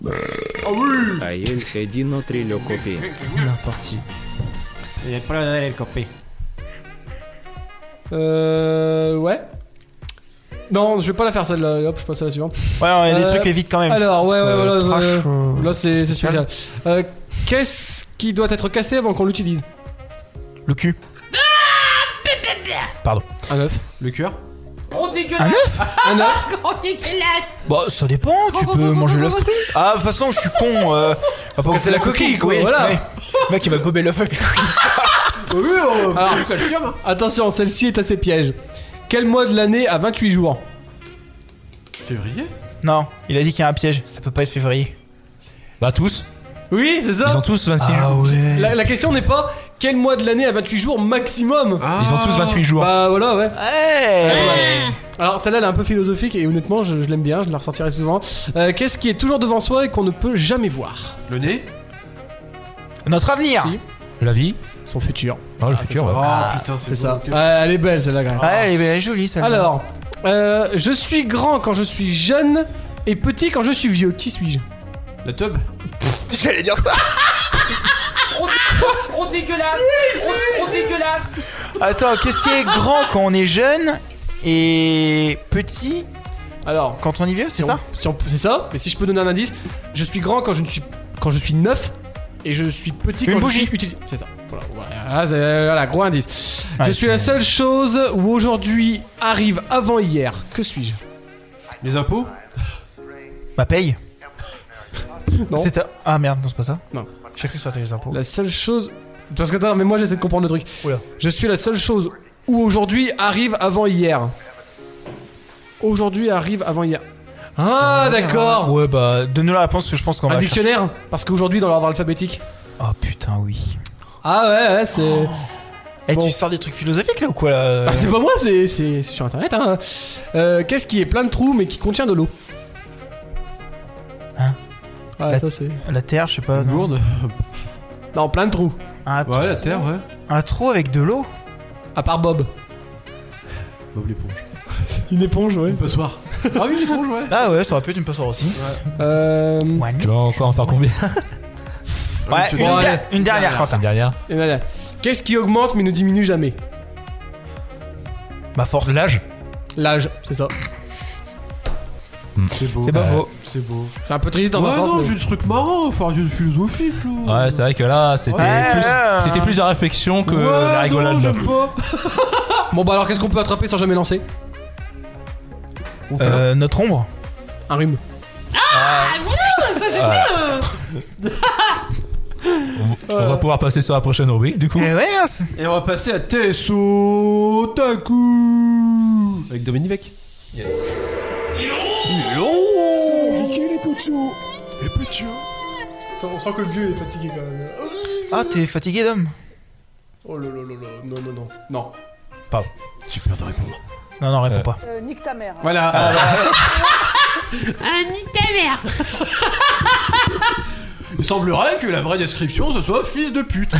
А ель един трилio копи. N'importe. Il y a pas le copé. Ouais. Non, je vais pas la faire celle-là. Hop, je passe à la suivante. Ouais, il y a des trucs évites quand même. Alors, ouais, voilà. Trash, Là, c'est spécial. Qu'est-ce qui doit être cassé avant qu'on l'utilise? Le cul. Pardon. Un œuf. Le cœur. Un œuf? Un œuf. Bah, ça dépend, tu peux manger l'œuf cru. Ah, de toute façon, je suis con. Va pas C'est la coquille, quoi, voilà. Ouais. Le mec, il va gober l'œuf avec le cul. Alors, Du calcium. Hein. attention, celle-ci est assez piège. Quel mois de l'année a 28 jours? Février. Non, il a dit qu'il y a un piège. Ça peut pas être février. Bah tous. Oui, c'est ça. Ils ont tous 26 jours. Ah ouais. La question n'est pas quel mois de l'année a 28 jours maximum. Ils ont tous 28 jours. Bah voilà, ouais. Ouais. Alors celle-là elle est un peu philosophique et honnêtement je l'aime bien, je la ressortirai souvent. Qu'est-ce qui est toujours devant soi et qu'on ne peut jamais voir? Le nez. Notre avenir. Si. La vie. Son futur. Oh, le futur, ouais. Oh putain, C'est beau, ça. ok. Ouais, elle est belle celle-là quand même. Ouais, elle est jolie, celle-là. Alors, je suis grand quand je suis jeune et petit quand je suis vieux. Qui suis-je? La tub. J'allais dire ça. Trop dégueulasse. Trop dégueulasse. Attends, qu'est-ce qui est grand quand on est jeune et petit Alors, quand on est vieux, c'est ça? c'est ça, mais si je peux donner un indice, je suis grand quand je suis neuf et je suis petit Une quand bougie. je suis utilisé. C'est ça. Voilà, gros indice. Ouais, je suis la seule chose où aujourd'hui arrive avant hier. Que suis-je? Les impôts. Ma paye. Non. Ah merde, non, c'est pas ça? Non. J'ai cru que c'était les impôts. La seule chose. Parce que attends, mais moi j'essaie de comprendre le truc. Oula. Je suis la seule chose où aujourd'hui arrive avant hier. Aujourd'hui arrive avant hier. Ah d'accord. Ouais, bah, donne-nous la réponse parce que je pense qu'on va. Un dictionnaire. Parce qu'aujourd'hui dans l'ordre alphabétique. Oh putain, oui. Ah ouais, c'est. Eh, Bon. tu sors des trucs philosophiques là ou quoi là? Ah, c'est pas moi, c'est sur internet. Hein. Qu'est-ce qui est plein de trous mais qui contient de l'eau? Hein? Ouais, La- ça c'est. La terre, je sais pas. non. Lourde. Non, plein de trous. Ouais, la terre, ouais. Un trou avec de l'eau? À part Bob. Bob l'éponge. Une éponge, ouais. Une passoire. Ah oui, l'éponge, ouais. Ah ouais, ça aurait pu être une passoire aussi. Ouais, Tu vas encore en faire combien? Ouais, tu- une, Bon, allez. une dernière, Quentin. Derrière. Et voilà. Qu'est-ce qui augmente mais ne diminue jamais? Ma force. L'âge. L'âge, c'est ça. C'est beau. C'est pas faux. C'est beau. C'est un peu triste dans Ouais, un sens. non, mais- j'ai des trucs marrants. Faut avoir du philosophique, là. Ouais, c'est vrai que là, c'était plus la réflexion que Ouais, la rigolade. non, j'aime pas. Bon bah alors qu'est-ce qu'on peut attraper sans jamais lancer? Notre ombre. Un rhume. On va pouvoir passer sur la prochaine rubrique, du coup. Eh ouais, hein, Et on va passer à Tesso Taku avec Dominique Beck. Yes. Attends, on sent que le vieux est fatigué quand même. Ah, t'es fatigué, Dom? Oh là là là là. Non, non, non. Non. Pas. J'ai peur de répondre. Non, non, réponds pas. Nique ta mère. Voilà. Nique ta mère. Il semblerait que la vraie description ce soit fils de pute.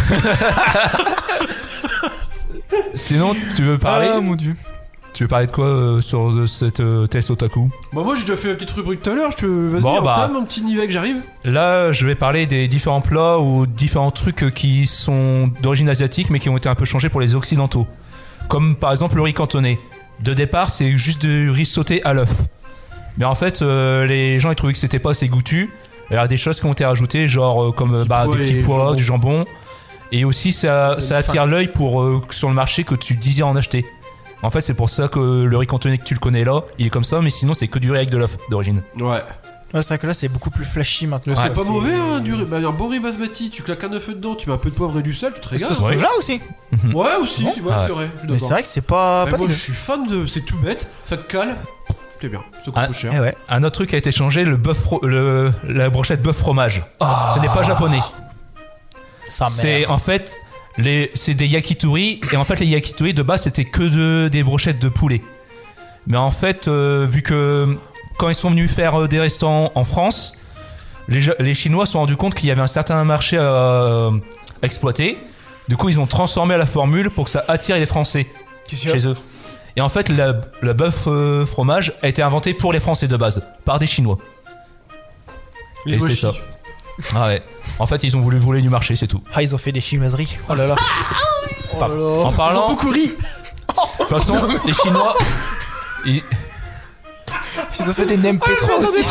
Sinon, tu veux parler Ah, mon dieu. Tu veux parler de quoi sur cette test otaku? Bah moi j'ai déjà fait la petite rubrique tout à l'heure. Vas-y, Bon, bah. entame mon petit Nivek, j'arrive. Là, je vais parler des différents plats ou différents trucs qui sont d'origine asiatique mais qui ont été un peu changés pour les occidentaux. Comme par exemple le riz cantonais. De départ, c'est juste du riz sauté à l'œuf. Mais en fait, les gens ils trouvaient que c'était pas assez goûtu. Il y a des choses qui ont été rajoutées, genre comme pois des petits et pois, jambon. du jambon. Et aussi, ça attire l'œil pour sur le marché que tu désires en acheter. En fait, c'est pour ça que le riz cantonais que tu le connais là, il est comme ça, mais sinon, c'est que du riz avec de l'œuf d'origine. Ouais. Ouais, c'est vrai que là, c'est beaucoup plus flashy maintenant. C'est pas mauvais, hein, un bon riz basmati. Tu claques un œuf dedans, tu mets un peu de poivre et du sel, tu te régales. C'est soja aussi. Ouais, aussi, Bon. ouais, Ah ouais. c'est vrai. Je suis Mais d'accord. c'est vrai que c'est pas Moi, dégueu. je suis fan de. C'est tout bête, ça te cale. C'est bien, ça coûte Ah, peu cher. Eh ouais. Un autre truc a été changé, la brochette bœuf fromage. Ce n'est pas japonais. Ça C'est merde. en fait c'est des yakitori et en fait les yakitori de base c'était que des brochettes de poulet. Mais en fait vu que quand ils sont venus faire des restaurants en France, les Chinois se sont rendus compte qu'il y avait un certain marché à exploiter. Du coup ils ont transformé la formule pour que ça attire les Français chez eux. Et en fait le bœuf fromage a été inventé pour les Français de base par des Chinois. Les Et c'est mochis. ça. Ah ouais. En fait, ils ont voulu voler du marché, c'est tout. Ah, ils ont fait des chinoiseries. Oh là là. Oh là là. En parlant, de Beaucoup ri. toute façon, les Chinois, ils- Ils ont fait des NEM-P3 aussi.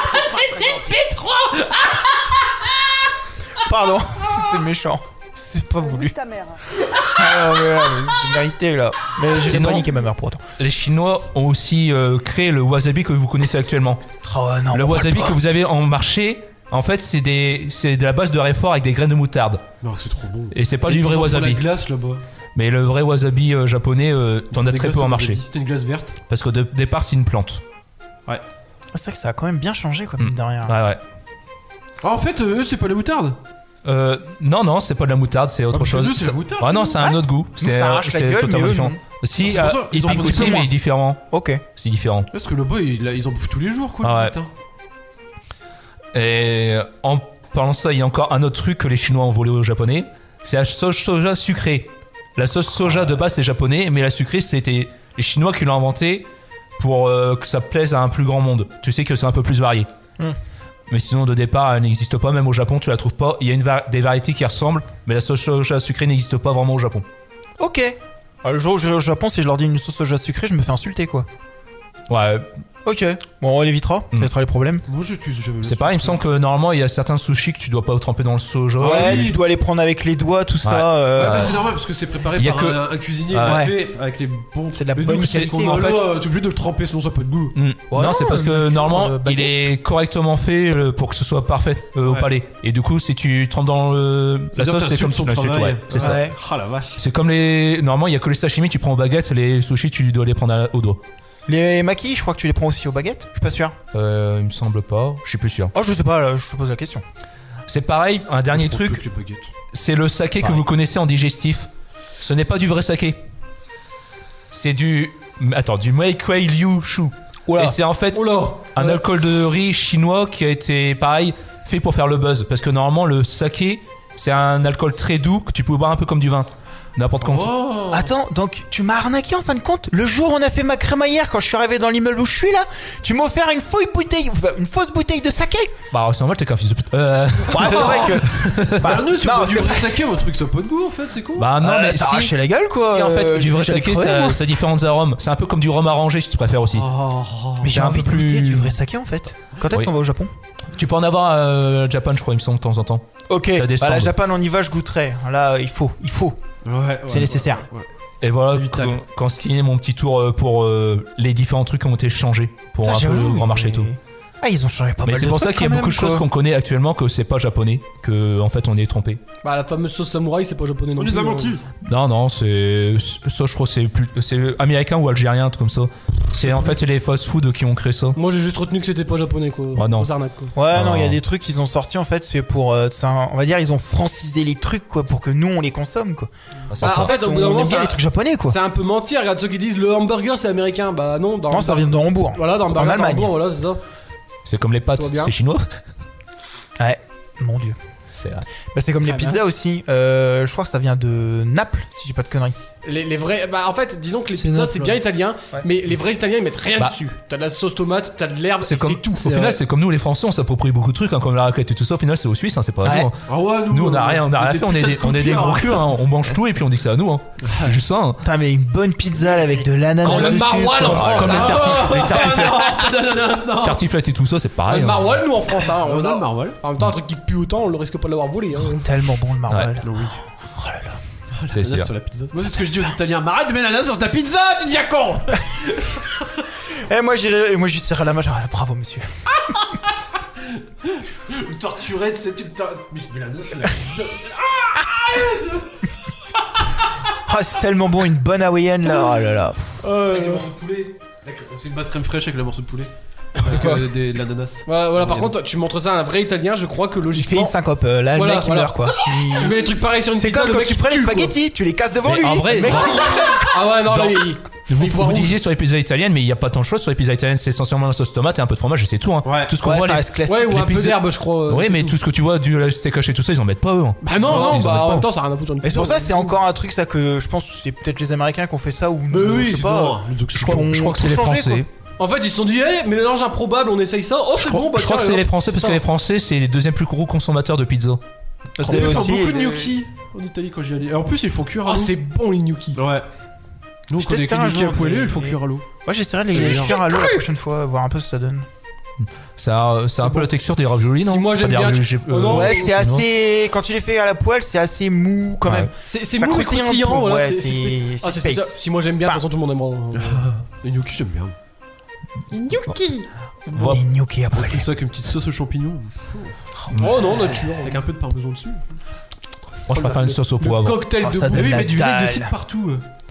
Pardon, c'était méchant. C'est pas voulu. Ta mère. Ah non, mais là, mais c'était mérité là. Mais j'ai Sinon- pas niqué ma mère pour autant. les Chinois ont aussi créé le wasabi que vous connaissez actuellement. Oh non. Le on parle wasabi pas. que vous avez en marché, en fait, c'est de la base de réfort avec des graines de moutarde. Non, c'est trop bon. Et c'est pas Et du ils vrai en font wasabi. la glace là-bas. Mais le vrai wasabi japonais, t'en as Des très glaces peu au en marché. wasabi. T'as une glace verte. Parce qu'au départ, c'est une plante. Ah, c'est vrai que ça a quand même bien changé quoi, Mm. mine de rien. Ouais, ouais. Ah, en fait, eux, c'est pas la moutarde. Non, c'est pas de la moutarde, c'est autre parce que chose. nous, c'est la moutarde, Ah non, c'est un autre goût. Nous, ça arrache la gueule, mais totalement eux, différent. non. Si, C'est pour ça, il ils en pique font un aussi, petit peu mais moins. il est différent. Ok. C'est différent. Parce que là-bas, ils en bouffent tous les jours, quoi, Ah le ouais. matin. Et en parlant de ça, il y a encore un autre truc que les Chinois ont volé aux Japonais. C'est la sauce soja sucrée. La sauce soja de base c'est japonais, mais la sucrée c'était les Chinois qui l'ont inventée pour que ça plaise à un plus grand monde. Tu sais que c'est un peu plus varié. Mais sinon de départ elle n'existe pas, même au Japon tu la trouves pas. Il y a des variétés qui ressemblent, mais la sauce soja sucrée n'existe pas vraiment au Japon. Ok. Ah, le jour où j'irai au Japon, si je leur dis une sauce soja sucrée, je me fais insulter quoi. Ouais, Ok. Bon, on l'évitera. Ça évitera les problèmes. Moi, j'utilise jamais. c'est pareil, il me semble que normalement il y a certains sushis que tu dois pas tremper dans le soja. Ouais, oui. tu dois les prendre avec les doigts, tout ça. Ah, Ouais. mais c'est normal parce que c'est préparé Y a par que- un cuisinier Ouais. fait avec les bons. C'est de la Mais bonne nous, c'est qualité. qu'on En en fait- fait, t'es obligé de le tremper sinon ça a pas de goût. Mm. Ouais, non, c'est parce que nature, normalement baguette. il est correctement fait pour que ce soit parfait au Ouais. palais. Et du coup, si tu trempes dans la C'est-à-dire sauce, que c'est comme t'assumes la son suite, travail. ouais, c'est ça. Ouais. Ah la vache. C'est comme les. Normalement, il y a que les sashimi, tu prends aux baguettes, les sushis, tu dois les prendre au doigt. Les maquis, je crois que tu les prends aussi aux baguettes. Je suis pas sûr. Il me semble pas, je suis plus sûr. Oh, je sais pas, là, je te pose la question. C'est pareil, un dernier Je prends truc, toutes les baguettes. c'est le saké que Pareil. vous connaissez en digestif. Ce n'est pas du vrai saké. C'est du. Attends, du Meikwei Liu Shu. Oula. Et c'est en fait Oh là. un alcool de riz chinois qui a été, pareil, fait pour faire le buzz. Parce que normalement, le saké, c'est un alcool très doux que tu peux boire un peu comme du vin. N'importe quand. Oh. Attends, donc tu m'as arnaqué en fin de compte. Le jour où on a fait ma crémaillère, quand je suis arrivé dans l'immeuble où je suis là, tu m'as offert une fausse bouteille de saké. Bah, c'est normal, t'es qu'un fils de pute. Ouais, c'est vrai que. Bah, nous, si on non, boit du c'est vrai saké, mon truc, ça a pas de goût en fait, c'est con. Bah, non, mais ça si. arrachait la gueule quoi. Si, en fait, du vrai j'allais saké, crever, moi. ça a différents arômes. C'est un peu comme du rhum arrangé si tu préfères aussi. Mais j'ai c'est un envie de peu goûter plus- du vrai saké en fait. Quand est-ce Oui. qu'on va au Japon? Tu peux en avoir à Japan, je crois, il me semble, de temps en temps. Ok, T'as des bah la stands. Japan on y va, je goûterai. Là, il faut. Ouais, C'est nécessaire. ouais. Et voilà, C'est vital. quand ce qui est mon petit tour pour les différents trucs qui ont été changés pour Ah, un peu j'avoue, le grand marché et mais- tout. Ah, ils ont changé pas Mais mal c'est de pour ça trucs qu'il y a quand beaucoup de même, choses quoi. qu'on connaît actuellement que c'est pas japonais, que en fait on est trompé. Bah, la fameuse sauce samouraï, c'est pas japonais non On plus. les a hein. menti. Non, c'est ça, je crois, c'est américain ou algérien, un truc comme ça. C'est en fait les fast-food qui ont créé ça. Moi, j'ai juste retenu que c'était pas japonais, quoi. Ah, non. On s'arnaque, quoi. Ouais, Ah. non, il y a des trucs qu'ils ont sortis en fait, c'est pour. on va dire, ils ont francisé les trucs quoi, pour que nous on les consomme quoi. Ah, c'est Ah, ça. en fait, au bout d'un On moment, aime bien les trucs japonais quoi. c'est un peu mentir. Regarde ceux qui disent le hamburger, c'est américain. Bah, non. Non, ça vient de Hambourg. Voilà, dans le hamburger, En Allemagne. dans voilà, c'est ça. C'est comme les pâtes, Tout va bien. c'est chinois. Ouais, mon dieu. C'est vrai. Bah, c'est comme les Très bien. pizzas aussi. Je crois que ça vient de Naples, si j'ai pas de conneries. Les vrais. Bah, en fait, disons que les C'est pizzas, Naples, c'est bien italien. Ouais. Mais les vrais italiens, ils mettent rien Bah. dessus. T'as de la sauce tomate, t'as de l'herbe, C'est et comme c'est tout. Au final, c'est comme nous les Français, on s'approprie beaucoup de trucs, hein, comme la raclette et tout ça. Au final, c'est aux Suisses, hein, c'est pas à Ouais. nous. hein. Ah ouais, Nous, on a rien fait, on est des gros culs, hein, on mange tout et puis on dit que c'est à nous. Hein. C'est juste ça. Hein. Putain, mais une bonne pizza là, avec de l'ananas Comme le dessus. maroilles en quoi. France, Comme hein. les tartiflettes et tout ça, c'est Ah, pareil. le hein. maroilles, nous en France, hein. On a le maroilles. En même temps, un truc qui pue autant, on le risque pas de l'avoir volé. Hein. Tellement bon le maroilles. Non, oui. C'est sûr. Ananas sur la pizza. Moi, c'est ce que je dis aux Italiens. Mais arrête de mettre l'ananas sur ta pizza, tu dis à con. Eh, moi j'y serai la main. genre, bravo monsieur. Me torturer, tu sais, tu me mais je mets l'ananas sur la pizza. Ah, c'est tellement bon, une bonne hawaïenne là. Oh là là. Avec le morceau de poulet. C'est une base crème fraîche avec le morceau de poulet. Avec de l'ananas. Ouais, voilà, par contre, tu montres ça à un vrai italien, je crois que Il fait logiquement. une syncope. Là, Voilà, le mec il voilà. meurt quoi. Tu mets des trucs pareils sur une C'est pizza, comme le quand mec, tu il prends les tue, quoi. spaghettis, tu les casses devant Mais lui. en vrai, Mec, Ah ouais, non, Dans- mais. Vous disiez sur les pizzas italiennes, mais il n'y a pas tant de choses sur les pizzas italiennes. C'est essentiellement la sauce tomate et un peu de fromage et c'est tout. Hein. Ouais. Tout ce qu'on ouais, voit, ça les... reste classique. Ouais, ou les un peu pizzas- d'herbe, je crois. Oui, c'est mais tout ce que tu vois du steak haché et tout ça, ils en mettent pas eux. Hein. Bah non, ils en non, mettent bah en pas. même temps, ça a rien à foutre sur une Et pizza. c'est pour ça, c'est encore un truc ça que je pense c'est peut-être les Américains qui ont fait ça ou Mais non, oui, je sais c'est pas. bon. Je crois que c'est les Tout changé, Français. En fait, ils se sont dit, mélange improbable, on essaye ça. Oh, c'est bon, bah Je crois que c'est les Français parce que les Français c'est les deuxièmes plus gros consommateurs de pizza. C'est Ils font aussi beaucoup de des- gnocchi en Italie quand j'y allais. Et en plus, ils font cuire à Ah, l'eau. c'est bon les gnocchi. Ouais. Nous, Je on connaît que testerai un les gnocchi à jour, poêler, mais- ils font cuire à l'eau. Moi j'essaierai de les cuire à l'eau la prochaine fois, voir un peu ce que ça donne. Ça a un peu la texture des raviolis, non Si moi, j'aime Pas des bien, raviolis, tu- j'ai- Oh non. Ouais, c'est chinois. assez. Quand tu les fais à la poêle, c'est assez mou quand Ouais. même. C'est Ça mou et croustille un croustillant, peu. voilà. Ouais, c'est- c'est Ah, c'est space. spécial. Si moi j'aime bien, de toute façon tout le monde aime. Les gnocchi, j'aime bien. Gnocchi. Les gnocchis à poêler. Comme ça, avec une petite sauce aux champignons. Oh non, nature. Avec un peu de parmesan dessus. Moi je préfère une sauce au Le poivre. cocktail Oh, de ça boue. donne Oui, la mais du vinaigre de dalle. cidre partout.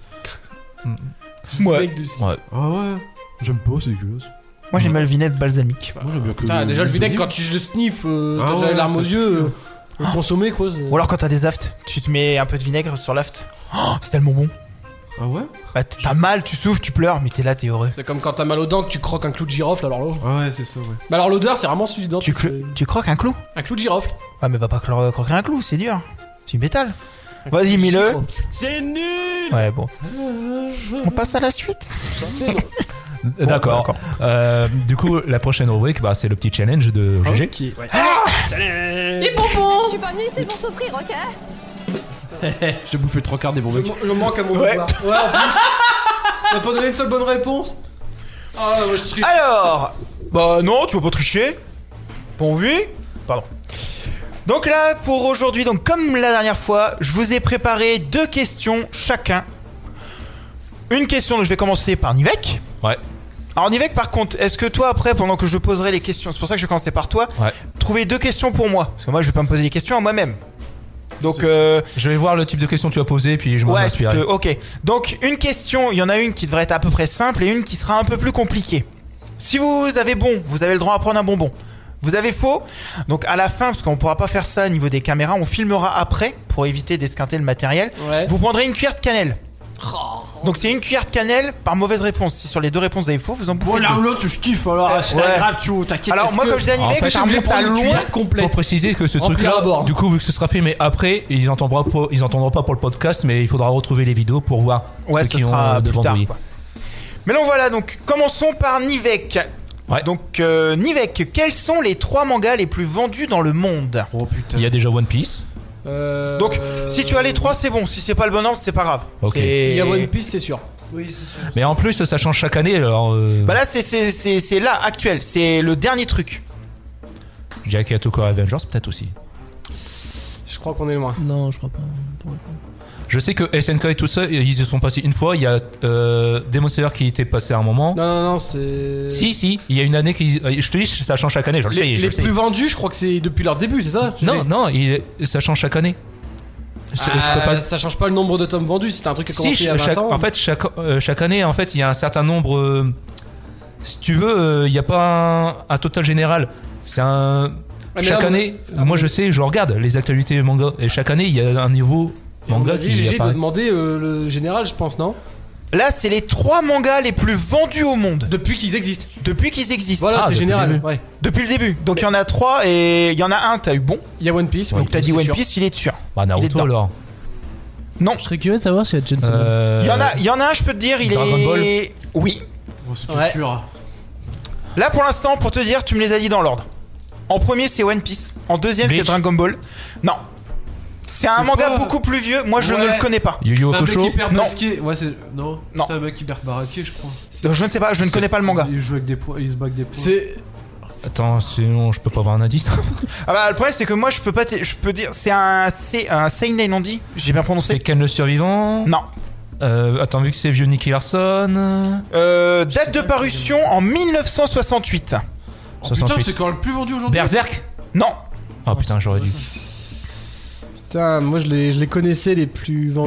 Ouais. Vinaigre de cidre. Ouais. Ah ouais. J'aime pas, c'est dégueulasse. Moi j'aime bien le vinaigre balsamique. Moi, j'aime bien que. Putain, déjà le vinaigre, quand tu le sniffes, Ah t'as déjà ouais, les larmes aux c'est yeux. Le consommer, quoi. Ou alors quand t'as des aftes, tu te mets un peu de vinaigre sur l'aft. Oh, c'est tellement bon. Ah ouais. Bah, t'as mal, tu souffles, tu pleures, mais t'es là, t'es heureux. C'est comme quand t'as mal aux dents que tu croques un clou de girofle, alors là. Ah ouais, c'est ça, ouais. Bah alors l'odeur, c'est vraiment celui du dent. Tu croques un clou? Un clou de girofle. Ah, mais va pas croquer un clou, c'est dur. C'est une métal. Vas-y, mets-le. C'est nul. Ouais, bon. On passe à la suite. D'accord. Du coup, la prochaine rubrique, bah, c'est le petit challenge de GG. Ok, ouais. Et bonbons. Je suis pas venue ici pour souffrir, ok? J'ai bouffé 3/4 des bons mecs. Je manque à mon Ouais. devoir. Ouais, en plus. T'as pas donné une seule bonne réponse. Ah, moi je triche. Alors, bah non, tu vas pas tricher. Bon vu. Pardon. Donc là, pour aujourd'hui, donc comme la dernière fois, je vous ai préparé 2 questions chacun. Une question, donc je vais commencer par Nivek. Ouais. Alors Nivek, par contre, est-ce que toi après, pendant que je poserai les questions, c'est pour ça que je vais commencer par toi, Ouais. trouver 2 questions pour moi, parce que moi je vais pas me poser les questions à moi-même. Donc Je vais voir le type de question que tu as posé, puis je m'en ouais, inspirerai. ok. Donc une question, il y en a une qui devrait être à peu près simple et une qui sera un peu plus compliquée. Si vous avez bon, vous avez le droit à prendre un bonbon. Vous avez faux, donc à la fin, parce qu'on pourra pas faire ça au niveau des caméras, on filmera après pour éviter d'esquinter le matériel. Ouais. Vous prendrez une cuillère de cannelle. Donc c'est une cuillère de cannelle par mauvaise réponse. Si sur les 2 réponses vous avez faux, vous en Bon, bouffez l'un ou 2. l'autre, je kiffe alors. C'est Ouais. pas grave, tu t'inquiète. Alors moi, comme je dis à En Nivek, fait, ça je vais remonte à prendre une loin. cuillère Faut complète. préciser que ce Rempli truc-là, à bord. du coup, vu que ce sera filmé après, ils entendront pas pour le podcast, mais il faudra retrouver les vidéos pour voir Ouais, ceux ce qui sera ont plus devant tard. Douillet. Quoi. Mais donc voilà, donc commençons par Nivek. Ouais. Donc Nivek, quels sont les 3 mangas les plus vendus dans le monde? Oh putain. Il y a déjà One Piece. Donc si tu as les 3, c'est bon. Si c'est pas le bon ordre, c'est pas grave. Ok. C'est- Il y a One Piece, c'est sûr. Mais en plus, ça change chaque année, alors. Bah là, c'est là, actuel. C'est le dernier truc. Je dirais qu'il y a Tokyo Avengers, peut-être aussi. Je crois qu'on est loin. Non, je crois pas. Je sais que SNK et tout ça, ils y sont passés une fois. Il y a Demon Slayer qui était passé à un moment. Non, c'est. Si, il y a une année qui. Je te dis, ça change chaque année, je le sais. Les, je les le sais. plus vendus, je crois que c'est depuis leur début, c'est ça? Non, ça change chaque année. Je peux pas. Ça change pas le nombre de tomes vendus, c'est un truc qui a commencé il y a 20 ans. en fait, chaque année, en fait, il y a un certain nombre. Si tu veux, il n'y a pas un total général. C'est un. Ah, mais Chaque là, année, ah, moi je sais, je regarde les actualités manga. Et chaque année, il y a un niveau manga qui J'ai apparaît. demandé le général, je pense, non? Là, c'est les 3 mangas les plus vendus au monde Depuis qu'ils existent. depuis qu'ils existent. Voilà, c'est depuis le général. début. Ouais. Depuis le début. Donc il y en a 3 et il y en a un, t'as eu bon. Il y a One Piece. Donc t'as dit c'est One sûr. Piece, il est dessus. Bah, Il est Naruto dedans. alors. Non. Je serais curieux de savoir s'il y a Jensen. Il y en a un, je peux te dire, il Dragon est. Ball. Oui. Oh, c'est Ouais. sûr. Là pour l'instant, pour te dire, tu me les as dit dans l'ordre. En premier, c'est One Piece. En deuxième, c'est Bleach. Dragon Ball. Non. C'est un C'est manga pas- beaucoup plus vieux. Moi, je Ouais. ne le connais pas. Yu Yu C'est un mec Hakusho. hyper Non. basqué. Ouais, c'est. Non. Non. C'est un mec hyper baraqué, je crois. Je ne sais pas, je ne connais pas le manga. Il joue avec des points, il se bat avec des points. C'est. Attends, sinon je peux pas avoir un indice. Ah bah le problème c'est que moi je peux pas, je peux dire, c'est un seinen on dit. J'ai bien C'est prononcé. Ken le survivant. Non. Attends, vu que c'est vieux Nicky Larson. Date de parution en 1968. Oh, putain, 68. c'est quand le plus vendu aujourd'hui. Berserk. Non. Oh putain, j'aurais dû. Putain, moi je les connaissais les plus vendus.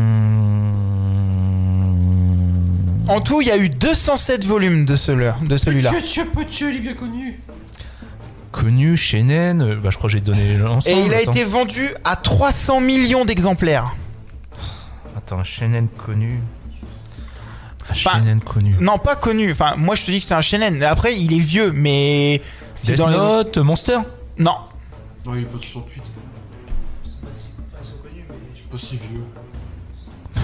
En tout, il y a eu 207 volumes de celui-là. il est bien connu. Connu, Shenen. Bah, je crois que j'ai donné l'ensemble. Et il a attends. été vendu à 300 millions d'exemplaires. Attends, Shenen connu. Enfin, Shenen connu. Non, pas connu. Enfin, moi je te dis que c'est un shonen. Après, il est vieux, mais c'est Death dans les... Note, Monster. Non. Non, il est pas 68. C'est pas si vieux.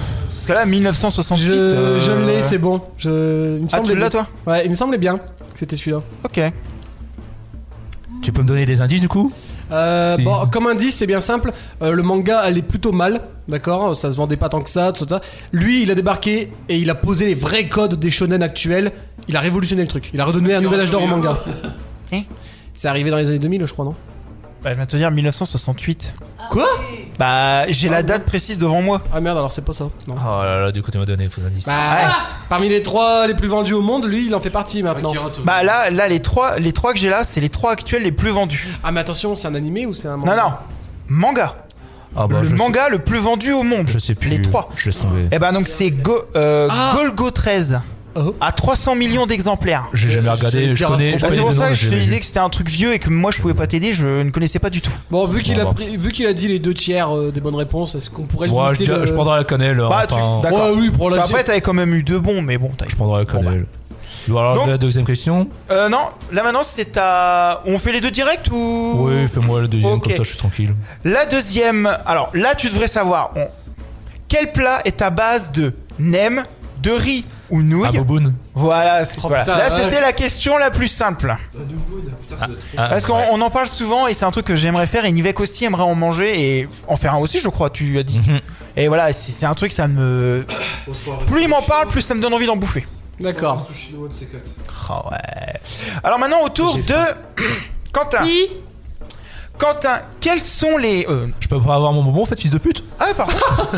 Parce que là, 1968. Je l'ai, c'est bon. Il me Ah, semblait tu l'as bien. toi? Ouais, il me semblait bien que c'était celui-là. Ok. Tu peux me donner des indices du coup? Si. Bon, comme indice, c'est bien simple. Le manga allait plutôt mal, d'accord. Ça se vendait pas tant que ça, tout ça. Lui, il a débarqué et il a posé les vrais codes des shonen actuels. Il a révolutionné le truc. Il a redonné un nouvel âge d'or au manga. Hein? C'est arrivé dans les années 2000, je crois, non? Bah, je vais te dire 1968. Quoi? Bah, j'ai la date précise devant moi. Ah merde, alors c'est pas ça. Non. Oh là là, du coup tu m'as donné des faux indices. Bah, parmi les 3 les plus vendus au monde, lui, il en fait partie maintenant. Bah, là, les trois que j'ai là, c'est les 3 actuels les plus vendus. Ah, mais attention, c'est un animé ou c'est un manga? Non, non. Manga. Ah bah, Le manga le plus vendu au monde. Je sais plus. Les 3. Je laisse tomber. Et bah, donc, c'est Golgo 13. Oh. À 300 millions d'exemplaires. J'ai jamais regardé, je connais. Bah, c'est pour ça que je te disais que que c'était un truc vieux et que moi je pouvais pas t'aider, je ne connaissais pas du tout. Bon, vu qu'il Bon, vu qu'il a dit les 2 tiers des bonnes réponses, est-ce qu'on pourrait moi limiter le... je prendrai la cannelle. Bah, Enfin, d'accord. Ouais, oui, pour la Après, t'avais quand même eu 2 bons, mais bon, t'as je prendrai la cannelle. Bon, alors Donc- la deuxième question. Non, là maintenant c'est à. On fait les 2 directs ou. Oui, fais-moi la deuxième, Ok. comme ça je suis tranquille. La deuxième. Alors là, tu devrais savoir. Quel plat est à base de nem, de riz ou nouilles? Ah, Boboun. Voilà, Oh, voilà. putain, Là, ouais. c'était la question la plus simple. Parce qu'on on en parle souvent et c'est un truc que j'aimerais faire. Et Nivek aussi aimerait en manger et en faire un aussi, je crois, tu as dit. Et voilà, c'est un truc, ça me. Plus il m'en parle, plus ça me donne envie d'en bouffer. D'accord. Ah ouais. Alors maintenant, au tour de. Quentin. Quentin, quels sont les. Je peux pas avoir mon bonbon en fait, fils de pute? Ah, pardon.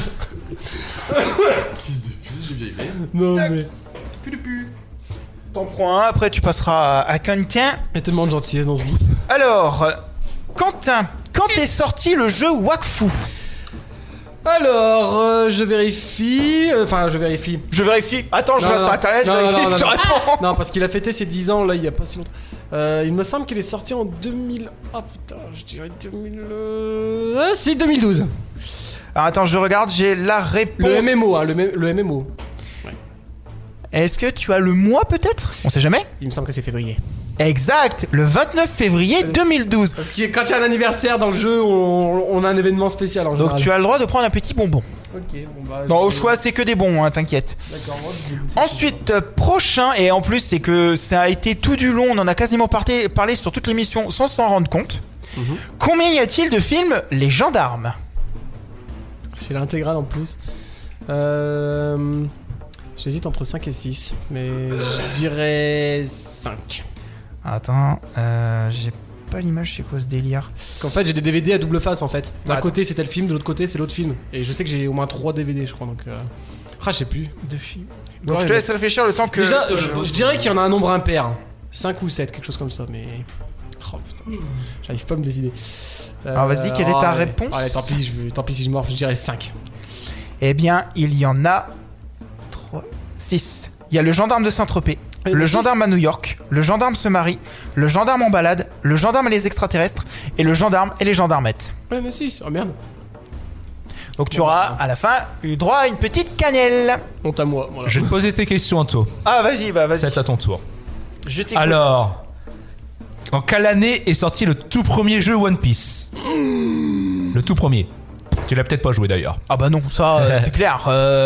Non, mais. T'en prends un, après tu passeras à Quentin. Il y a tellement de gentillesse dans ce bout. Alors, Quentin, quand est sorti le jeu Wakfu? Alors, je vérifie. Enfin, je vérifie. Je vérifie. Attends, je Non, vais non, sur internet, je non, vérifie, non, non, je non. réponds. Non, parce qu'il a fêté ses 10 ans là, il y a pas si longtemps. Il me semble qu'il est sorti en 2000. Ah putain, je dirais 2000. Ah, si, 2012. Alors attends, je regarde, j'ai la réponse. Le MMO, hein, le MMO. Est-ce que tu as le mois peut-être? On sait jamais. Il me semble que c'est février. Exact, le 29 février 2012. Parce que quand il y a un anniversaire dans le jeu, on a un événement spécial en général. Donc tu as le droit de prendre un petit bonbon. Ok, bon bah. Non, au je- choix, c'est que des bons, hein, t'inquiète. D'accord, moi, je vais goûter. Ensuite, prochain, et en plus, c'est que ça a été tout du long, on en a quasiment parlé sur toute l'émission sans s'en rendre compte. Combien y a-t-il de films Les Gendarmes? J'ai l'intégrale en plus. J'hésite entre 5 et 6, mais je dirais 5. Attends, j'ai pas l'image, c'est quoi ce délire? Qu'en fait, j'ai des DVD à double face en fait. D'un Attends. côté, c'était le film, de l'autre côté, c'est l'autre film. Et je sais que j'ai au moins 3 DVD, je crois. Donc, ah, je sais plus. Deux films. Bon, Donc je te laisse réfléchir le temps que. Déjà, je dirais qu'il y en a un nombre impair. 5 ou 7, quelque chose comme ça, mais. Oh putain, j'arrive pas à me décider. Alors, vas-y, quelle est ta réponse? Allez, tant pis, tant pis si je mords, je dirais 5. Eh bien, il y en a 3, 6. Il y a le gendarme de Saint-Tropez, Ah, il y en le a six. gendarme à New York, le gendarme se marie, le gendarme en balade, le gendarme et les extraterrestres, et le gendarme et les gendarmettes. Ouais, mais 6, oh merde. Donc tu auras à la fin eu droit à une petite cannelle. Honte à moi, voilà. Je vais te poser tes questions, Anto. Ah, vas-y, bah vas-y. C'est à ton tour. Je t'écoute. Alors, en quelle année est sorti le tout premier jeu One Piece? Le tout premier. Tu l'as peut-être pas joué d'ailleurs. Ah bah non, ça c'est clair.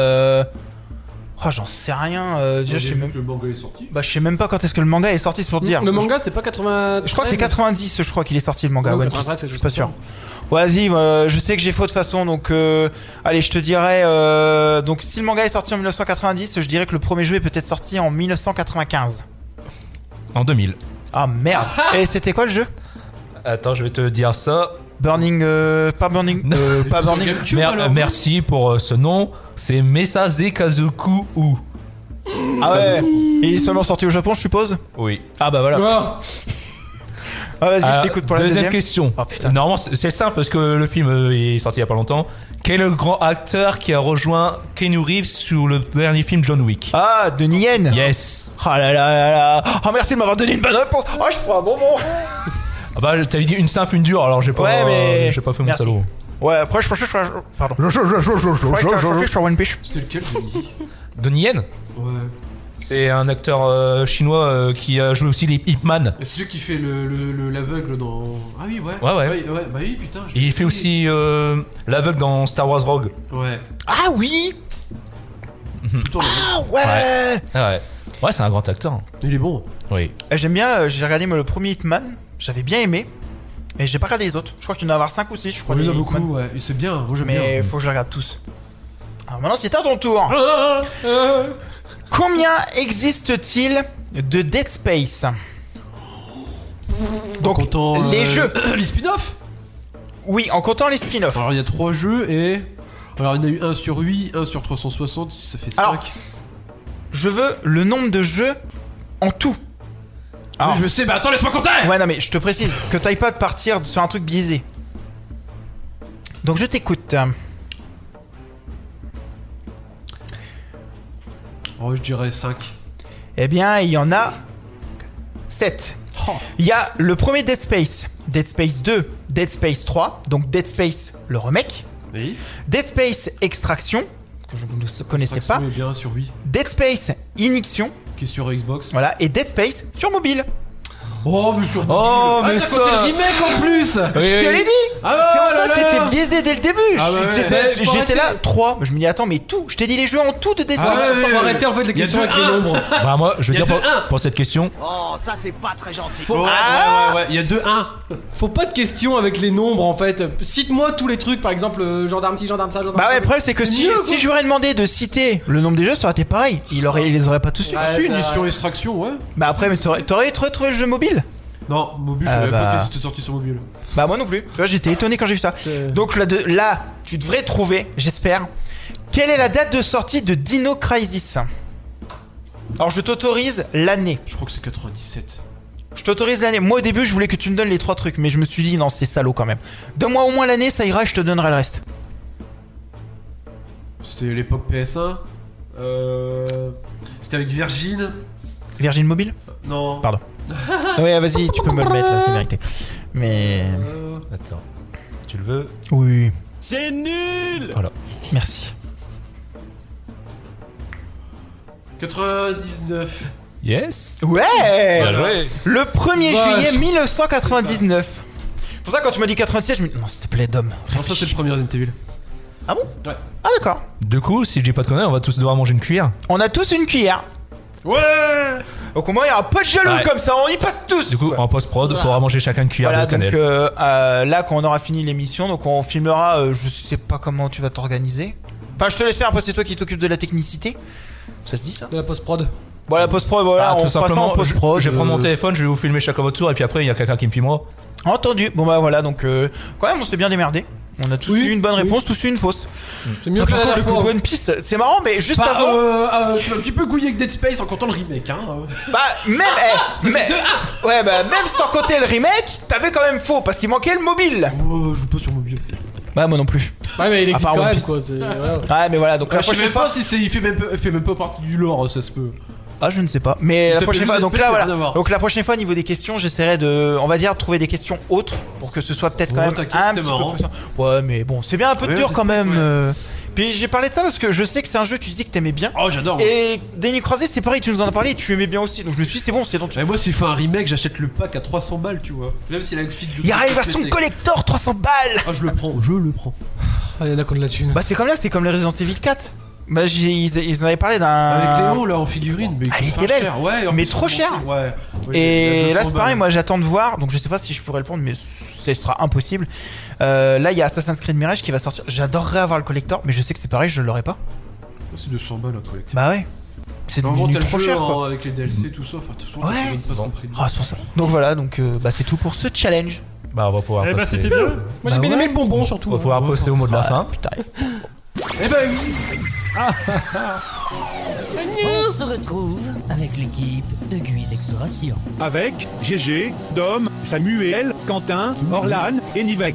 Oh, j'en sais rien. Déjà, je sais même. Le manga est sorti. Bah, je sais même pas quand est-ce que le manga est sorti, c'est pour te dire. Le manga, c'est pas 80. Je crois que c'est 90, je crois qu'il est sorti le manga Ouais, One Piece. 93, Je suis pas sûr. Vas-y, je sais que j'ai faux de toute façon, donc allez, je te dirais. Donc, si le manga est sorti en 1990, je dirais que le premier jeu est peut-être sorti en 1995. En 2000. Ah merde. Et c'était quoi le jeu? Attends, je vais te dire ça. Burning. Pas Burning. Pas Burning. Merci pour ce nom. C'est Mesaze Kazoku U. Ah ouais. Et il est seulement sorti au Japon, je suppose? Oui. Ah bah voilà. Ah, Ah, vas-y, je Alors, t'écoute pour la deuxième deuxième. question. Oh, putain. Normalement, c'est simple parce que le film est sorti il y a pas longtemps. Quel est le grand acteur qui a rejoint Keanu Reeves sur le dernier film John Wick? Ah, Donnie Yen. Yes. Oh là là là là. Oh, merci de m'avoir donné une bonne réponse. Oh, je prends un bonbon. Ah bah, t'avais dit une simple, une dure, alors j'ai pas, Ouais, mais- j'ai pas fait mon Merci. salaud. Ouais, après, je pensais que je serais. Pardon. Je croyais que sur One Piece. C'était lequel Denis Donnie Yen, Ouais. c'est un acteur chinois qui a joué aussi les Ip Man. C'est celui qui fait l'aveugle dans. Ah oui, ouais. Ouais. Bah oui, putain. Et il fait aussi l'aveugle dans Star Wars Rogue. Ouais. Ah oui. Tout le temps, Ah ouais, Ah ouais. Ouais, c'est un grand acteur. il est bon. Oui. J'aime bien, j'ai regardé moi, le premier Hitman, j'avais bien aimé. Et j'ai pas regardé les autres. Je crois qu'il y en a 5 ou 6, je crois. Il y en a des beaucoup, Hitman. ouais. Et c'est bien, moi j'aime Mais bien. faut que je les regarde tous. Alors maintenant, c'est à ton tour. Combien existe-t-il de Dead Space? Donc, En comptant, les jeux. les spin-offs. Oui, en comptant les spin-offs. Alors il y a 3 jeux et. Alors il y en a eu 1 sur 8, 1 sur 360, ça fait 5. Alors, Je veux le nombre de jeux en tout. Alors, Je sais, mais attends, laisse-moi compter. ouais, non, mais je te précise que t'ailles pas de partir sur un truc biaisé. Donc, je t'écoute. Oh, je dirais 5. Eh bien, il y en a 7. Il y a le premier Dead Space, Dead Space 2, Dead Space 3, donc Dead Space le remake, Oui. Dead Space Extraction, que je ne connaissais pas, Extraction est bien sur 8. Dead Space Ignition, Qui est sur Xbox. voilà, et Dead Space sur mobile. Oh, mais sur. Oh, mais t'as ça. compté le remake en plus. Je te l'ai dit. Ah C'est pour là ça là. que t'étais biaisé dès le début. Ah ouais, ouais. J'étais Faut là, arrêter. 3. Je me dis, attends, mais tout. Je t'ai dit les jeux en tout de Dead Space. Ah ouais, Faut arrêter en fait les Il y a questions avec deux les un. nombres. Bah, moi, je veux Il y a dire deux, un. pour cette question. Oh, ça c'est pas très gentil. Ouais, Ah. ouais. Il y a 2-1. Faut pas de questions avec les nombres en fait. Cite-moi tous les trucs, par exemple Bah gendarme ci, gendarme ça, gendarme ouais, ça. le problème c'est que si, mieux, si je lui aurais demandé de citer le nombre des jeux, ça aurait été pareil. Il les aurait pas tous su. Ouais, C'est une ça- mission extraction, ouais. Bah après, mais t'aurais trouvé le jeu mobile? Non, mobile, je Ah savais bah. pas que c'était sorti sur mobile. Bah moi non plus. Tu vois, j'étais étonné quand j'ai vu ça. Donc là, tu devrais trouver, j'espère. Quelle est la date de sortie de Dino Crisis? Alors je t'autorise l'année. Je crois que c'est 97. Je t'autorise l'année. Moi au début, je voulais que tu me donnes les 3 trucs, mais je me suis dit non, c'est salaud quand même. Donne-moi au moins l'année, ça ira, et je te donnerai le reste. C'était l'époque PS1. C'était avec Virgin. Virgin Mobile? Non. Pardon. Ouais, vas-y, tu peux me le mettre là, c'est mérité. Mais Attends. Tu le veux? oui, C'est nul. Voilà. merci. 99. Yes. Ouais. Bien joué. Le 1er Vache. juillet 1999. C'est pour ça quand tu m'as dit 97, je me dis non, s'il te plaît, Dom. Non, ça c'est réfléchis. le premier Resident Evil. Ah bon? Ouais. Ah d'accord. Du coup, si je dis pas de conneries, on va tous devoir manger une cuillère. On a tous une cuillère. Ouais. Donc au moins il y aura pas de jaloux Ouais. comme ça, on y passe tous. Du coup, quoi. en post-prod, il faudra manger chacun une cuillère Voilà, de donc cannelle. là quand on aura fini l'émission, donc on filmera, je sais pas comment tu vas t'organiser. Enfin je te laisse faire, après c'est toi qui t'occupes de la technicité. Ça se dit ça? De la post-prod. Bon la post-prod, voilà, Ah, on tout fera ça en simplement, post-prod. je vais prendre mon téléphone, je vais vous filmer chacun votre tour, et puis après, il y a quelqu'un qui me filmera. Entendu. Bon bah voilà, donc quand même on s'est bien démerdé. On a tous Oui, eu une bonne oui. réponse, tous eu une fausse. C'est mieux que Par la contre, le dernière coup de fois. One Piece, c'est marrant, mais juste Bah, avant. tu vas un petit peu couiller avec Dead Space en comptant le remake, hein. Bah, même. Ouais, bah, même sans compter le remake, t'avais quand même faux parce qu'il manquait le mobile. Oh, je joue pas sur mobile. Ouais, moi non plus. Ouais, mais il À existe part quand One même Piece. quoi. C'est voilà. Ouais, mais voilà, donc la Je sais prochaine même fois. pas si il fait même pas partie du lore, ça se peut. Ah, je ne sais pas. Mais Ça la fait prochaine fois, plus donc d'aspect, là, ça n'a rien à voilà. voir. Donc la prochaine fois, au niveau des questions, j'essaierai de, on va dire, trouver des questions autres pour que ce soit peut-être quand Oh, même t'inquiète, un c'était petit marrant. peu plus. Ouais, mais bon, c'est bien un peu Ouais, dur Dead quand Space, même. ouais. Puis j'ai parlé de ça parce que je sais que c'est un jeu, tu disais que t'aimais bien. Oh, j'adore. moi. Et Denis Croisé, c'est pareil, tu nous en as parlé et tu aimais bien aussi. Donc je me suis dit, c'est bon, c'est donc. Mais moi, s'il fait un remake, j'achète le pack à 300 balles, tu vois. Même s'il a le feed. Il y aura une version collector 300 balles. Ah, je le prends. Ah, il y en a qui ont de la thune. Bah c'est comme là, c'est comme les Resident Evil 4. Bah ils en avaient parlé d'un. Avec Léon, là, en figurine. Mais Ah, il elle coûte était pas belle. cher. Ouais, en Mais plus, trop il cher. monte, Ouais. Ouais, il y Et a là 200 c'est pareil, balles. moi j'attends de voir, donc je sais pas si je pourrais le prendre, mais ce sera impossible. Là il y a Assassin's Creed Mirage qui va sortir. J'adorerais avoir le collector, mais je sais que c'est pareil, je l'aurai pas. C'est 200 balles à collecter. Bah ouais. C'est Mais en gros, devenu t'as le trop jeu cher quoi. avec les DLC, tout ça. Enfin, de toute façon, Ouais. tu donnes pas son prix. Ah c'est pour ça. Donc voilà, donc bah c'est tout pour ce challenge. Bah, on va pouvoir Eh bah passer. c'était bien. Moi j'ai Bah bien ouais. aimé le bonbon surtout. On va pouvoir poster au mot de la fin. Putain. Eh ben oui. On se retrouve avec l'équipe de Guise Exploration. Avec GG, Dom, Samuel, Quentin, Orlan et Nivek.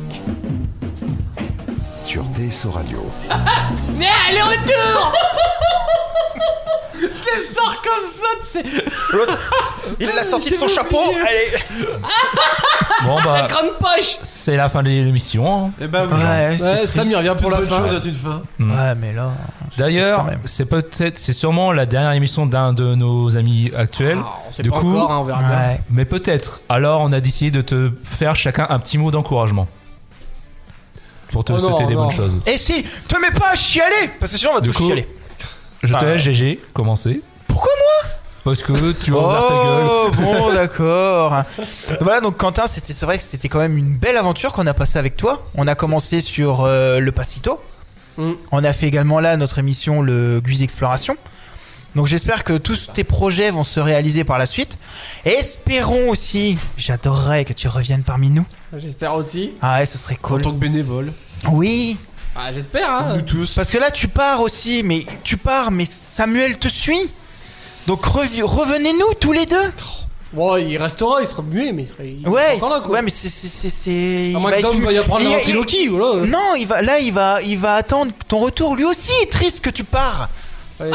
Sur TSO Radio. Mais allez, retour. Je les sors comme ça, tu sais. L'autre, il l'a sorti de son chapeau. Allez. Bon, bah, Grande poche. c'est la fin de l'émission. hein. Eh ben oui. Ouais, Ouais, Sam il revient pour la Bonne fin. chose à une fin. Ouais, mais là. D'ailleurs, quand même. c'est sûrement la dernière émission d'un de nos amis actuels. Ah, on sait Du pas coup, encore, hein, on verra bien. Ouais. Mais peut-être. Alors, on a décidé de te faire chacun un petit mot d'encouragement. Pour te Oh non, souhaiter des non. bonnes choses. Et si, te mets pas à chialer, parce que sinon on va Du tous coup, chialer. Je te laisse GG commencer. Pourquoi moi? Parce que tu as ouvert ta gueule. Oh, bon, d'accord. Voilà, donc Quentin, c'est vrai que c'était quand même une belle aventure qu'on a passée avec toi. On a commencé sur le Pacito. On a fait également là notre émission, le Guise Exploration. Donc j'espère que tous tes projets vont se réaliser par la suite. Et espérons aussi, j'adorerais que tu reviennes parmi nous. J'espère aussi. Ah ouais, ce serait cool. En tant que bénévole. Oui. Ah, j'espère, hein. Nous tous. Parce que là, tu pars aussi, mais Samuel te suit. Donc revenez-nous tous les deux. Bon, il restera, il sera muet, mais il sera Ouais, encore là, quoi. ouais, mais c'est. À moins que Dom va y apprendre la ventriloquie, voilà. Non, il va attendre ton retour. Lui aussi est triste que tu pars. Ouais.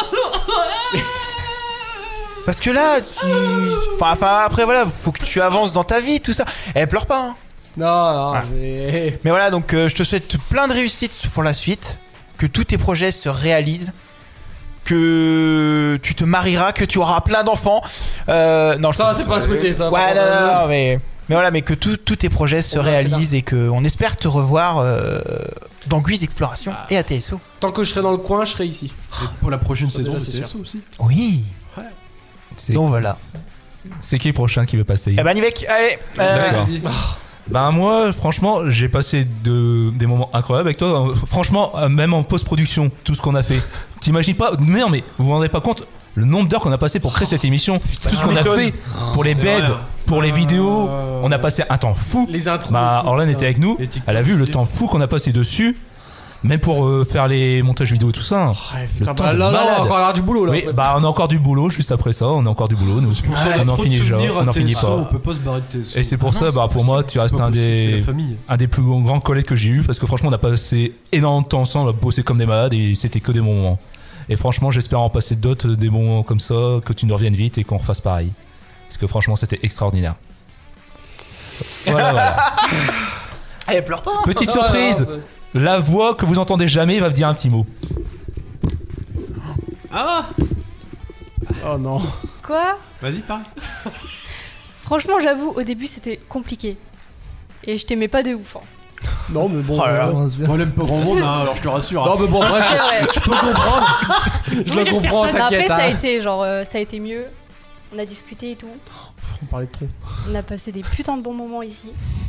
Parce que là, enfin, après voilà, faut que tu avances dans ta vie, tout ça. Elle pleure pas. Hein. Non, Ah. Mais voilà, donc je te souhaite plein de réussite pour la suite, que tous tes projets se réalisent, que tu te marieras, que tu auras plein d'enfants. Non, Ça, c'est pas à souhaiter, ça. Ouais, non, mais voilà, mais que tous tes projets se réalisent et qu'on espère te revoir dans Guise Exploration et à TSO. Tant que je serai dans le coin, je serai ici. Et pour la prochaine Ça, saison de déjà, c'est TSO aussi. Oui. Donc voilà. C'est qui le prochain qui veut passer? Eh ben, Nivek, allez. D'accord. Ben moi, franchement, j'ai passé des moments incroyables avec toi. Franchement, même en post-production, tout ce qu'on a fait. T'imagines pas? Non, mais vous vous rendez pas compte le nombre d'heures qu'on a passé pour créer cette émission. Tout ce qu'on a fait pour les beds, pour les vidéos. On a passé un temps fou. Les intros. Bah, Orlan était avec nous. Et TikTok Elle a vu le aussi. temps fou qu'on a passé dessus. Même pour faire les montages vidéo et tout ça. Le temps de Là, on va malade. encore avoir du boulot, là. Oui, bah on a encore du boulot juste après ça. On a encore du boulot. Nous, on en finit déjà. On en finit pas. On peut pas se barrer de TSO. Et c'est pour ça, bah pour moi, tu restes un C'est la des famille. plus grands collègues que j'ai eu parce que franchement, on a passé énormément de temps ensemble, on a bossé comme des malades et c'était que des bons moments. Et franchement, j'espère en passer d'autres, des bons moments comme ça, que tu nous reviennes vite et qu'on refasse pareil. Parce que franchement, c'était extraordinaire. Voilà. Elle pleure pas. Petite surprise, la voix que vous entendez jamais va vous dire un petit mot. Ah, Oh non. Quoi? vas-y, parle. Franchement, j'avoue, au début, c'était compliqué. Et je t'aimais pas de ouf. Hein. Non, mais bon. Oh là là. On l'aime pas grand monde, hein, alors je te rassure. Non, mais bon, bref, C'est vrai. je peux comprendre. Je le comprends, Mais après, t'inquiète. ça a hein. été ça a été mieux. On a discuté et tout. On parlait de trop. On a passé des putains de bons moments ici.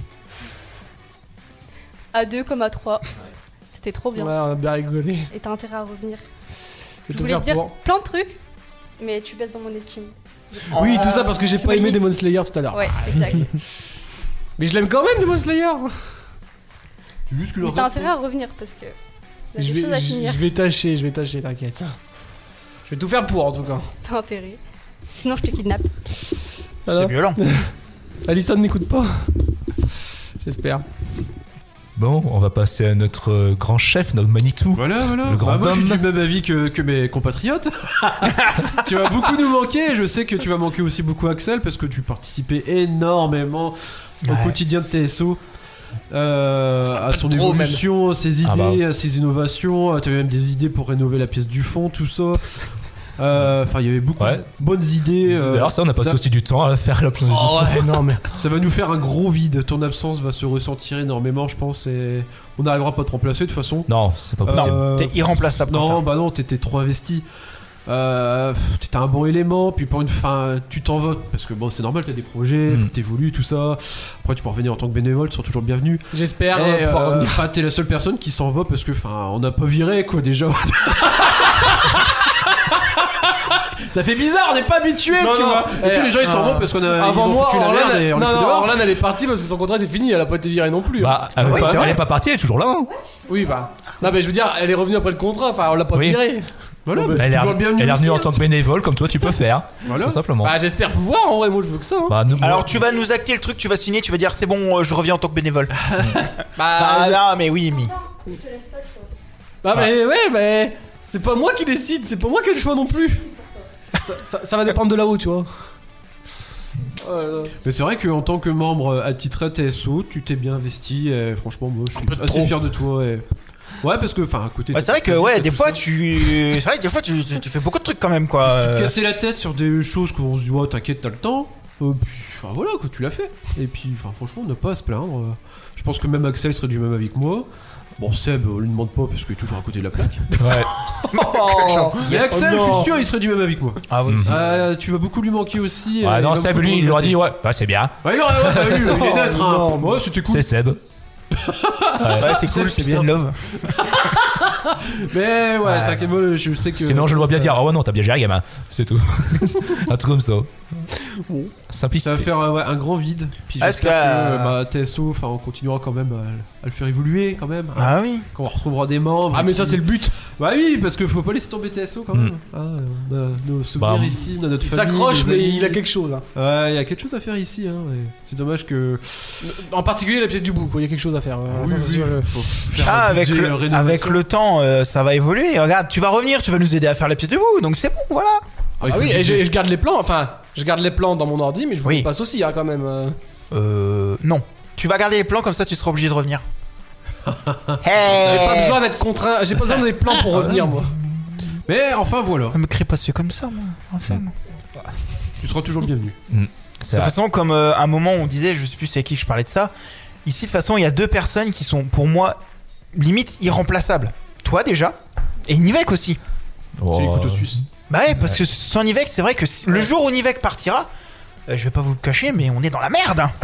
À 2 comme à 3. C'était trop bien. Ouais, on a bien rigolé. Et t'as intérêt à revenir. Je vais Je te voulais faire te dire pour. plein de trucs, mais tu baisses dans mon estime. Oui, tout ça parce que j'ai Je pas me aimé limite. Demon Slayer tout à l'heure. Ouais, exact. Mais je l'aime quand même, Demon Slayer. C'est juste que Mais leur t'as intérêt à revenir parce que il y a Je des choses à vais, finir. je vais tâcher, t'inquiète. Je vais tout faire pour en tout cas. T'as intérêt. Sinon, je te kidnappe. C'est violent. Alison n'écoute pas. J'espère. Bon, on va passer à notre grand chef, notre Manitou. Voilà. Le grand moi, j'ai homme. du même avis que mes compatriotes. Tu vas beaucoup nous manquer. Je sais que tu vas manquer aussi beaucoup Axel parce que tu participais énormément au Ouais. quotidien de TSO. À son Trop évolution, ses idées, Ah bah. ses innovations. Tu avais même des idées pour rénover la pièce du fond, tout ça. Enfin, il y avait beaucoup Ouais. de bonnes idées. D'ailleurs, ça, on a passé t'as- aussi du temps à faire la plongée. Oh ouais, non mais. Ça va nous faire un gros vide. Ton absence va se ressentir énormément, je pense. Et on n'arrivera pas à te remplacer de toute façon. Non, c'est pas possible. Euh, T'es irremplaçable. Non, Quentin. bah non, t'étais trop investi. T'étais un bon élément, puis pour une fin, tu t'en vas parce que bon, c'est normal, t'as des projets, faut que t'évolues, tout ça. Après, tu peux revenir en tant que bénévole, tu seras toujours bienvenu. J'espère Et, pouvoir revenir. enfin, t'es la seule personne qui s'en va parce que, enfin, on n'a pas viré quoi déjà. Ça fait bizarre, on n'est pas habitué, tu vois. Et tous les gens ils s'en vont parce qu'on a. Avant ils ont moi, foutu la Orlan, merde et on les non, fout non, dehors. Orlan, elle est partie parce que son contrat était fini, elle a pas été virée non plus. Bah, elle, oui, est pas- c'est vrai. elle est pas partie, elle est toujours là. Hein. Oui, bah. Non, mais je veux dire, elle est revenue après le contrat, enfin, on l'a pas Oui. virée. Voilà, Bon, bah, Elle est, toujours le bienvenu elle est revenue aussi, en tant que bénévole, comme toi tu peux faire. Voilà. Tout simplement. Bah, j'espère pouvoir en vrai, moi je veux que ça. Hein. Bah, nous- Alors tu vas nous acter le truc, tu vas signer, tu vas dire c'est bon, je reviens en tant que bénévole. Bah, Ah non, mais oui, Mi. mais ouais, mais. C'est pas moi qui décide, c'est pas moi qui ai le choix non plus. Ça va dépendre de là-haut, tu vois. Oh là là. Mais c'est vrai qu'en tant que membre attitré TSO, tu t'es bien investi. Et franchement, moi, je suis assez trop. fier de toi. Et... Ouais, parce que, enfin, à côté. Bah, c'est vrai que ouais, des fois tu fais beaucoup de trucs quand même quoi. Tu te cassais la tête sur des choses qu'on se dit, ouais, t'inquiète, t'as le temps. Puis, enfin voilà, quoi, tu l'as fait. Et puis, enfin, franchement, ne pas à se plaindre. Je pense que même Axel serait du même avis que moi. Bon, Seb, on lui demande pas parce qu'il est toujours à côté de la plaque. Ouais. Mais Axel, je suis sûr, il serait du même avis que moi. Ah oui. Tu vas beaucoup lui manquer aussi. Ouais, il non, va Seb, beaucoup lui, te il aurait regretter. dit, ouais, c'est bien. Ouais, il est neutre, hein. Ouais, c'était cool. C'est Seb. Ouais, c'est cool, c'est bien love. Mais ouais, t'inquiète, moi, je sais que. Sinon, je le vois bien dire, ah ouais, non, t'as bien géré, gamin. C'est tout. Un truc comme ça. Simplicité. Ça va faire un grand vide. Puis Est-ce j'espère que TSO, enfin, on continuera quand même à le faire évoluer quand même. Ah oui. Quand on retrouvera des membres. Ah, mais ça, c'est le but. Bah oui, parce qu'il faut pas laisser tomber TSO quand même. Ah, on a nos souvenirs ici, on a notre Il famille. s'accroche, nos mais amis. il a quelque chose. Hein. Ouais, il y a quelque chose à faire ici. Hein, ouais. C'est dommage que. En particulier la pièce du bout, quoi. Il y a quelque chose à faire. Ça, c'est sûr. Faut faire Ah, un avec budget, le, rénovation. avec le temps, ça va évoluer. Regarde, tu vas revenir, tu vas nous aider à faire la pièce de vous, donc c'est bon, voilà. il Ah faut oui, le et budget. je garde les plans. Enfin, je garde les plans dans mon ordi, mais je vous Oui. les passe aussi, hein, quand même. Non. Tu vas garder les plans, comme ça tu seras obligé de revenir. J'ai pas besoin d'être contraint. J'ai pas besoin des plans pour revenir, moi. Mais enfin voilà, Me crie pas dessus comme ça, moi. Enfin. tu seras toujours bienvenu. C'est De toute vrai. façon, comme à un moment on disait, je sais plus c'est avec qui je parlais de ça, ici de toute façon il y a deux personnes qui sont pour moi limite irremplaçables. Toi déjà, et Nivek aussi. Oh. C'est les couteaux suisses. Bah ouais, parce que sans Nivek, c'est vrai que le jour où Nivek partira, je vais pas vous le cacher, mais on est dans la merde. Hein.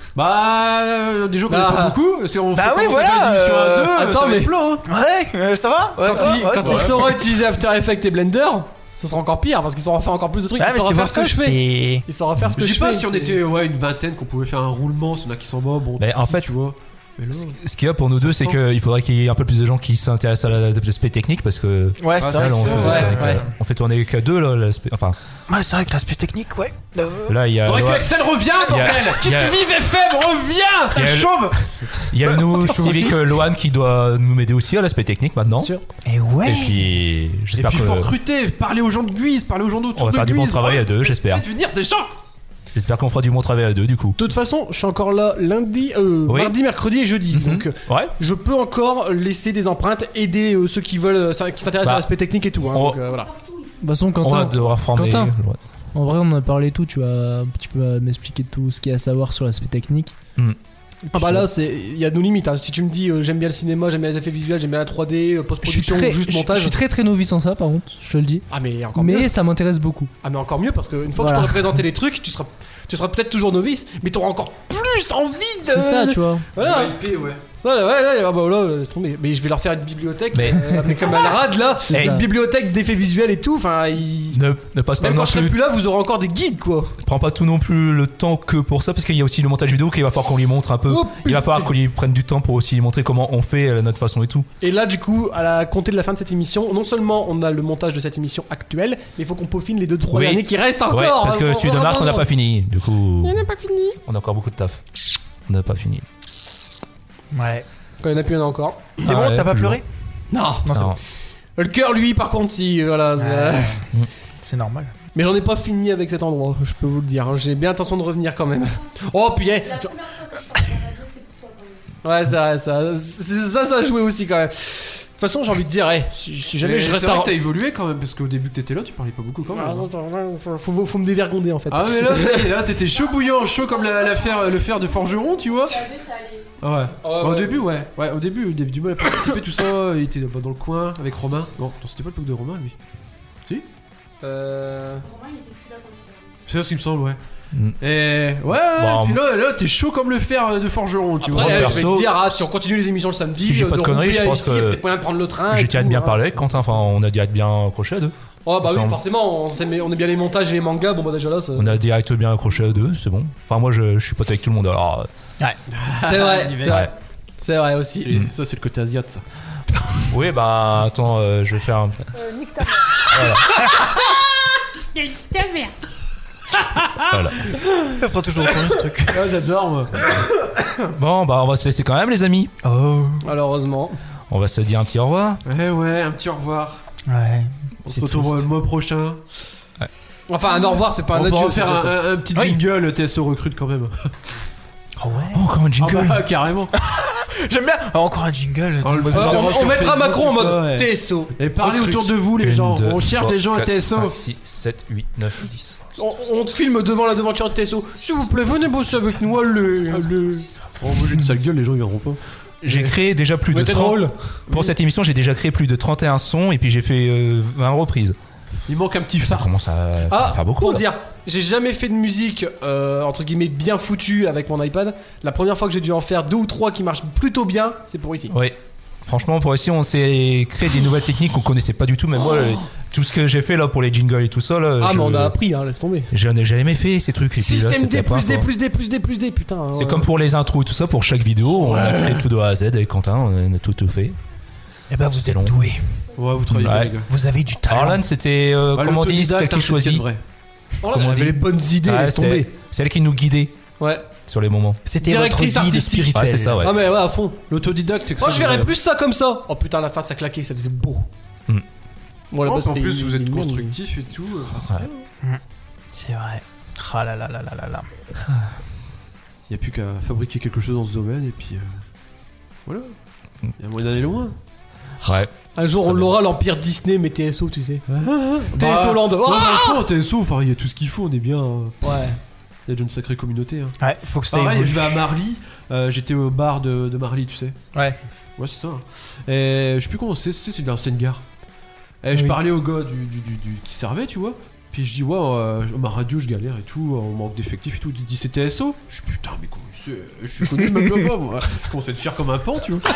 Bah, des gens qu'on Bah. pas beaucoup. Parce qu'on Bah fait oui, commencer voilà, par une émission à deux, attends, ça va mais- être plein, hein. Ouais, ça va ouais, Quand il saura utiliser After Effects et Blender, ça sera encore pire parce qu'ils saura faire encore plus de trucs. Ah, Il mais saura c'est faire pour ce que ça, je fais. c'est. Il saura faire ce que Je je sais pas fais. si on c'est- était une vingtaine qu'on pouvait faire un roulement, s'il y en a qui s'en va, bon. Mais en fait, tu vois. Mais là, ce qu'il y a pour nous deux, c'est qu'il faudrait qu'il y ait un peu plus de gens qui s'intéressent à l'aspect technique parce que Ouais, c'est là, vrai. on, fait vrai, tourner ouais. on fait tourner qu'à deux là. Enfin, Ouais, c'est vrai que l'aspect technique, ouais. là il y a. faudrait que Axel revienne, il y a- bordel. il y a- Vive FM, reviens. Ça il y a- chauve. Il y a nous, Civic Loan qui doit nous m'aider aussi à l'aspect technique maintenant. Sûr. Et ouais. Et puis Et j'espère puis que faut recruter, parler aux gens de Guise, parler aux gens d'autour on va de faire du bon Guise. travail à deux, j'espère. Faites venir des gens. J'espère qu'on fera du bon travail à deux du coup. De toute façon, je suis encore là lundi, Oui. mardi, mercredi et jeudi. Mhm. Donc, Ouais. je peux encore laisser des empreintes, aider ceux qui veulent, qui s'intéressent Bah, à l'aspect technique et tout. Hein, on- donc, voilà. De toute façon, On va Quentin, devoir former. Quentin. Ouais. en vrai, on en a parlé tout. Tu peux m'expliquer tout ce qu'il y a à savoir sur l'aspect technique. Ah bah là, il y a nos limites. Hein. Si tu me dis j'aime bien le cinéma, j'aime bien les effets visuels, j'aime bien la 3D, Je suis post-production, très, ou juste je montage. suis très novice en ça, par contre, je te le dis. Ah mais encore mieux. Mais ça m'intéresse beaucoup. Ah mais encore mieux parce qu'une fois que Voilà. je t'aurai présenté les trucs, tu seras peut-être toujours novice, mais t'auras encore plus envie de. C'est ça, tu vois. Voilà. Ouais. Ça, là, bah, là, laisse tomber. Mais je vais leur faire une bibliothèque. Mais- Avec comme Alrad là, C'est une ça. bibliothèque d'effets visuels et tout. Enfin, Ne passe pas même non quand je serai plus. plus là, vous aurez encore des guides quoi. Prends pas tout non plus le temps que pour ça parce qu'il y a aussi le montage vidéo qu'il va falloir qu'on lui montre un peu. Oh, Il va falloir qu'on lui prenne du temps pour aussi lui montrer comment on fait notre façon et tout. Et là, du coup, à la compter de la fin de cette émission, non seulement on a le montage de cette émission actuelle, mais il faut qu'on peaufine les 2-3 Oui. derniers qui restent encore. Ouais, parce que celui de mars on n'a pas fini. Du coup, Il n'a pas fini. on a encore beaucoup de taf. On n'a pas fini. Ouais. Quand il y en a plus, il y en a encore. T'es Ah bon, ouais, t'as pas toujours. pleuré Non. Non, c'est Non. bon. Le cœur, lui, par contre, si. Voilà. C'est normal. Mais j'en ai pas fini avec cet endroit, je peux vous le dire. J'ai bien l'intention de revenir quand même. Oh, puis, ouais, ça a joué aussi quand même. De toute façon, j'ai envie de dire, si jamais je reste C'est vrai à. que t'as évolué quand même parce qu'au début que t'étais là, tu parlais pas beaucoup quand même. Ah, non, faut me dévergonder en fait. Ah mais là, là t'étais chaud bouillant, chaud comme le fer de forgeron, tu vois. Ah ouais. Bah, au début, ouais. Au début, il avait du mal à participer, tout ça. Il était dans le coin avec Romain. Non, c'était pas le pote de Romain, lui. Si. C'est ça ce qu'il me semble, ouais. Et ouais, Bon, puis là t'es chaud comme le fer de forgeron, tu vois. Après, je vais perso, te dire, si on continue les émissions le samedi, si j'ai pas de conneries, je pense il y a que peut-être moyen de prendre le train. J'ai et direct tout, bien hein. parlé avec Quentin, enfin on a direct bien accroché à deux. Oh bah oui, Ensemble. forcément, on est bien les montages et les mangas, bon bah déjà là, On a direct bien accroché à deux, c'est bon. Enfin moi je suis pote avec tout le monde alors. c'est vrai, Ouais. c'est vrai aussi. Ça c'est le côté asiat ça. Oui bah attends, je vais faire un. Nique ta mère. Voilà. Nique ta mère. Voilà. Ça fera toujours retourner ce truc. Ah j'adore moi. Bon bah on va se laisser quand même les amis. Oh. Malheureusement. On va se dire un petit au revoir. Ouais, un petit au revoir. Ouais. On se retrouve le mois prochain. Enfin, un au revoir, c'est pas un On adieu. va c'est faire déjà ça. un petit Oui. jingle, TSO recrute quand même. Oh ouais. Oh, encore un jingle. Ah bah, carrément. J'aime bien. Ah, encore un jingle. Oh, le Moi, mode je- de- On mettra Facebook, Macron en tout ça, mode ouais. TSO. Et parlez Recrute. autour de vous les gens. On cherche des gens à TSO. 5, 6, 7, 8, 9, 10. On te filme devant la devanture de TSO. S'il vous plaît, venez bosser avec nous, allez. Oh, moi j'ai une sale gueule, les gens ils viendront pas. J'ai créé déjà plus de 30. drôle. Pour cette émission, j'ai déjà créé plus de 31 sons et puis j'ai fait 20 reprises. Il manque un petit Ça phare. commence à faire beaucoup. Pour là. dire, j'ai jamais fait de musique entre guillemets bien foutue avec mon iPad. La première fois que j'ai dû en faire 2 ou 3 qui marchent plutôt bien, c'est pour ici. Oui. Franchement, pour ici, on s'est créé des nouvelles techniques qu'on connaissait pas du tout. Mais moi, tout ce que j'ai fait là pour les jingles et tout ça, là, Ah, mais on a appris, hein, laisse tomber. j'en ai jamais fait ces trucs. Et puis là, Système c'était D, pas, plus D, quoi. plus D, plus D, plus D, putain. C'est comme pour les intros et tout ça, pour chaque vidéo, on a créé tout de A à Z avec Quentin, on a tout fait. Eh ben, vous êtes long. doué. Ouais, vous travaillez bien, Ouais. les gars. Vous avez du talent. Arlan, c'était, Bah, comment on dit, l'autodidacte, celle qui hein, c'est ce qu'il y a choisit. de vrai. Oh, Comment elle on avait dit les bonnes idées, Ouais, laisse tomber. c'est elle qui nous guidait Ouais. sur les moments. C'était votre Directrice guide artistique. spirituel. Ouais, c'est ça, ouais. Ah, mais ouais, à fond. L'autodidacte, c'est Moi, je verrais vrai. plus ça comme ça. Oh putain, la face a claqué, ça faisait beau. Mm. Bon, là-bas, En c'était plus, vous êtes une- constructif et tout. Enfin, Ouais. c'est bien. C'est vrai. Ah là là là là là là. Il n'y a plus qu'à fabriquer quelque chose dans ce domaine et puis voilà. Il y a moyen d'aller loin. Ouais. Un jour, on l'aura l'Empire Disney, mais TSO, tu sais. TSO Land. Non, Oh franchement, TSO, enfin, il y a tout ce qu'il faut, on est bien. ouais. Il y a déjà une sacrée communauté. Hein. Ouais, faut que ça Pareil, évolue. je vais à Marly. J'étais au bar de Marly, tu sais. Ouais. Ouais, c'est ça. Et je sais plus comment c'est une ancienne gare. Et je Oui. parlais au gars qui servait, tu vois. Puis je dis, ouais, ma radio, je galère et tout, on manque d'effectifs et tout. Il dit, c'est TSO. Je dis, putain, mais comment c'est je connais même pas, moi. Je commençais à te faire comme un pan, tu vois.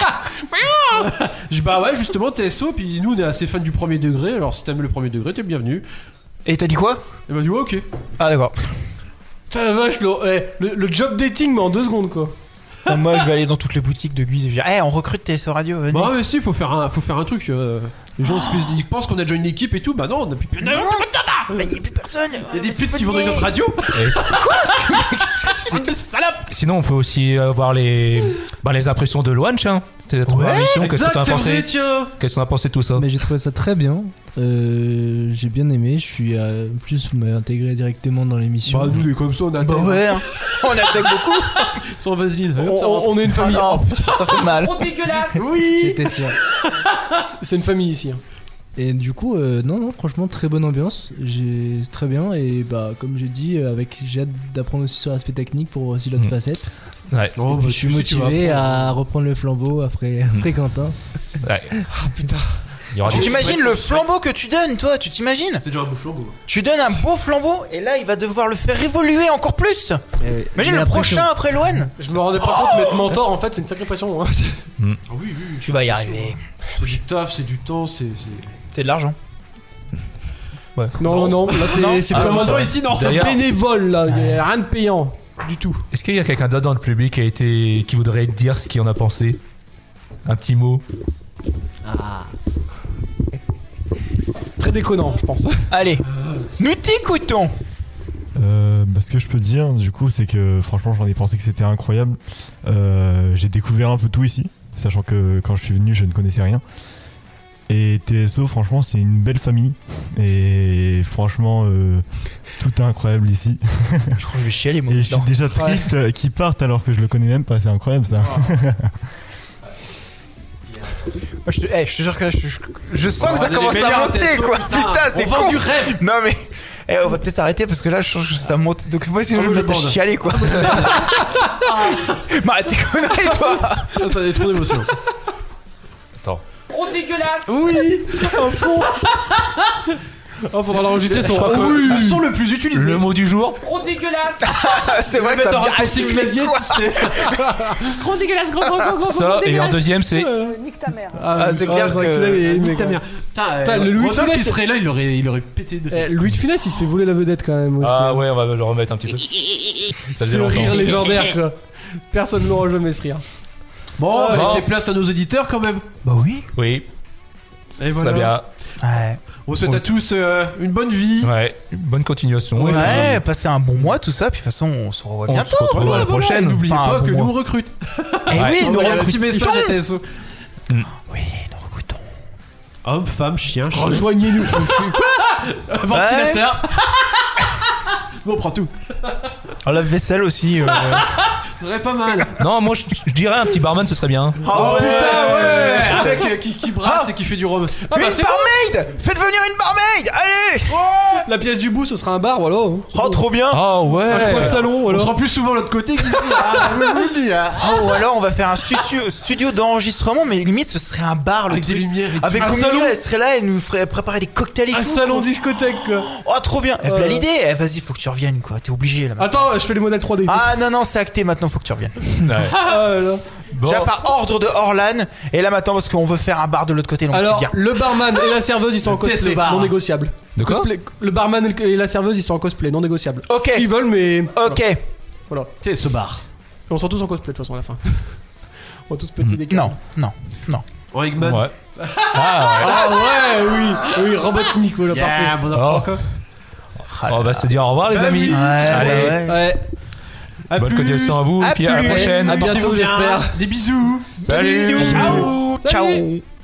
Je dis, bah ouais, justement, TSO. Puis nous, on est assez fans du premier degré. Alors, si t'aimes le premier degré, t'es le bienvenu. Et t'as dit quoi? Il m'a dit, ouais, ok. Ah d'accord. Putain, la vache, le job dating, mais en 2 secondes, quoi. Non, moi je vais aller dans toutes les boutiques de Guise et je vais dire, hey, on recrute TSO Radio, venez. Bah, mais si, faut faire un truc. Les gens ils pensent qu'on a déjà une équipe et tout. Bah non, on a plus. Mais il n'y a plus personne. Il y a des putes qui voudraient notre radio. Et sinon, on peut aussi voir les impressions de Luanch. Hein. C'était la première Ouais, émission. Qu'est-ce que Exact, t'en as c'est vrai, pensé? tiens. Qu'est-ce qu'on a pensé de tout ça? Mais j'ai trouvé ça très bien. J'ai bien aimé. Je suis. En plus, vous m'avez intégré directement dans l'émission. Bah, nous, on est comme ça, on a Bah ouais, hein. On attaque beaucoup. sans vaseline. On est une famille. Ah non, ça fait mal. Oui. J'étais sûr. C'est une famille ici. Hein. Et du coup, non, franchement, très bonne ambiance. Très bien. Et bah, comme j'ai dit, j'ai hâte d'apprendre aussi sur l'aspect technique pour voir aussi l'autre facette. Ouais. Et puis, je suis motivé à reprendre le flambeau après Quentin. Ouais. Putain. Il y aura Tu des- t'imagines le flambeau que tu donnes, toi? Tu t'imagines? C'est déjà un beau flambeau. Tu donnes un beau flambeau et là il va devoir le faire évoluer encore plus. Imagine le prochain après Loan. Je me rendais pas compte, mais être mentor, en fait, c'est une sacrée pression. Hein. Ah oui, oui. Tu vas y arriver. C'est du taf, c'est du temps, c'est. C'est de l'argent. Non, là, c'est Ah, vraiment non, pas ici, non, c'est D'ailleurs- bénévole, là. Il y a rien de payant. Du tout. Est-ce qu'il y a quelqu'un d'autre dans le public qui voudrait dire ce qu'il en a pensé? Un petit mot. Très déconnant, je pense. Allez, nous t'écoutons. Ce que je peux dire, du coup, c'est que franchement, j'en ai pensé que c'était incroyable. J'ai découvert un peu tout ici, sachant que quand je suis venu, je ne connaissais rien. Et TSO, franchement, c'est une belle famille. Et franchement, tout est incroyable ici. Je crois que je vais chialer moi. Et je suis déjà triste qu'ils partent alors que je le connais même pas. C'est incroyable ça. Moi, je te jure que là, je sens que ça on est commence les à meilleurs, monter TSO, quoi. putain, Putain, c'est on vend con. du rêve. Non mais on va peut-être arrêter parce que là je sens que ça monte. Donc moi sinon je vais me mettre à chialer quoi. Mais arrête tes conneries toi. Ça va être trop d'émotion. Attends. Trop dégueulasse. Oui, au fond. Oh, faudra l'enregistrer sur Le son le plus utilisé. Le mot du jour. Trop dégueulasse. C'est vrai que ça Mettre un me raccourci clavier, tu sais. Trop dégueulasse. Gros. Ça, et en deuxième, c'est. Nique ta mère. Ah, c'est clair que Nique ta mère. Putain, le Louis de Rodolphe, Funès, il serait là, il aurait pété de rire. Louis de Funès, il se fait voler la vedette quand même aussi. Ah ouais, on va le remettre un petit peu. Ça C'est faisait le longtemps. rire légendaire, quoi. Personne n'aura jamais ce rire. Bon, on va bon. laisser place à nos éditeurs quand même. Bah oui. Oui, Et ça voilà. bien. Ouais. On souhaite à tous une bonne vie. Ouais, bonne continuation. Ouais, passer un bon mois tout ça puis de toute façon on se revoit On bientôt. se retrouve à la prochaine. N'oubliez Enfin, pas bon que mois. nous on recrute. Eh Ouais. oui, On nous a un petit recrutons. message à TSO. Oui, nous recrutons. Homme, femme, chien, chien. Rejoignez-nous. Ventilateur. Bon, on prend tout. Oh, la vaisselle aussi. Ce serait pas mal. Non, moi je dirais un petit barman, ce serait bien. Oh ouais. Putain, ouais. Avec qui brasse et qui fait du rhum. Ah Une bah c'est barmaid. Faites venir une barmaid. Allez. La pièce du bout, ce sera un bar, voilà. Oh, trop bien. Oh ouais. Le salon, On alors. sera plus souvent de l'autre côté. Oh, ou alors on va faire un studio d'enregistrement, mais limite ce serait un bar le Avec des truc. lumières. et tout. Avec un au milieu, salon. elle serait là, elle nous ferait préparer des cocktails et Un tout. salon quoi. discothèque, quoi. Oh, trop bien. Elle a l'idée. Eh, vas-y, faut que tu reviennes, quoi. T'es obligé là. Attends, je fais les modèles 3D. Ah non, c'est acté maintenant, faut que tu reviennes. Ah, là. Bon. Déjà par ordre de Orlan, et là maintenant parce qu'on veut faire un bar de l'autre côté, donc Alors, tu viens. le barman et la serveuse, ils sont en Le cosplay, bar. non négociable. De quoi Le barman et la serveuse, ils sont en cosplay, non négociable. Ok. Ils veulent, mais. Ok. Voilà. Tu sais, ce bar. Et on sera tous en cosplay de toute façon à la fin. On va tous péter des câbles. Non. En Eggman. Ouais. Ah ouais, oui, Robotnik, voilà, parfait. Yeah, motherfucker. On va se dire au revoir, les amis. Allez. Ouais. À Bonne plus. continuation à vous, À puis à la plus. prochaine. À bientôt, Portez-vous bien. j'espère. Des bisous. Salut. Ciao. Salut. Ciao.